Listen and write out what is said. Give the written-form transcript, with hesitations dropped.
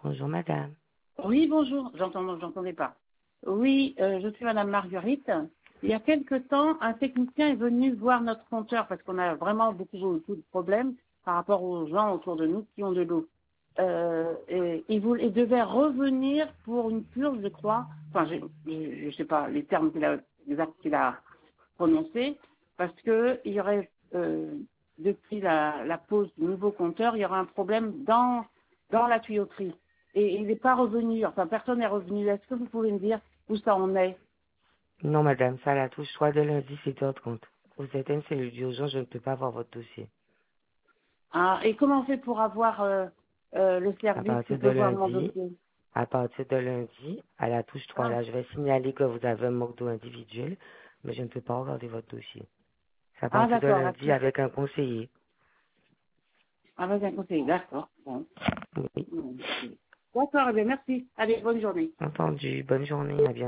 Bonjour madame. Oui, bonjour. J'entendais pas. Oui, je suis Madame Marguerite. Il y a quelque temps, un technicien est venu voir notre compteur parce qu'on a vraiment beaucoup de problèmes par rapport aux gens autour de nous qui ont de l'eau. Et il devait revenir pour une purge, je crois. Enfin, je sais pas les termes exacts qu'il a prononcés, parce que il y aurait depuis la pose du nouveau compteur, il y aura un problème dans la tuyauterie. Et il n'est pas revenu, enfin personne n'est revenu. Est-ce que vous pouvez me dire où ça en est? Non madame, ça la touche 3 de lundi 7h30. Vous êtes une cellule d'urgence, je ne peux pas voir votre dossier. Ah, et comment on fait pour avoir le À service qui partir de peut voir mon lundi, dossier? à la touche 3 Ah, là, je vais signaler que vous avez un manque d'eau individuel, mais je ne peux pas regarder votre dossier. C'est à ah partir de d'accord, lundi avec un conseiller. avec un conseiller, d'accord. Bon. Oui. D'accord, eh bien merci. Allez, bonne journée. Entendu. Bonne journée, à bientôt.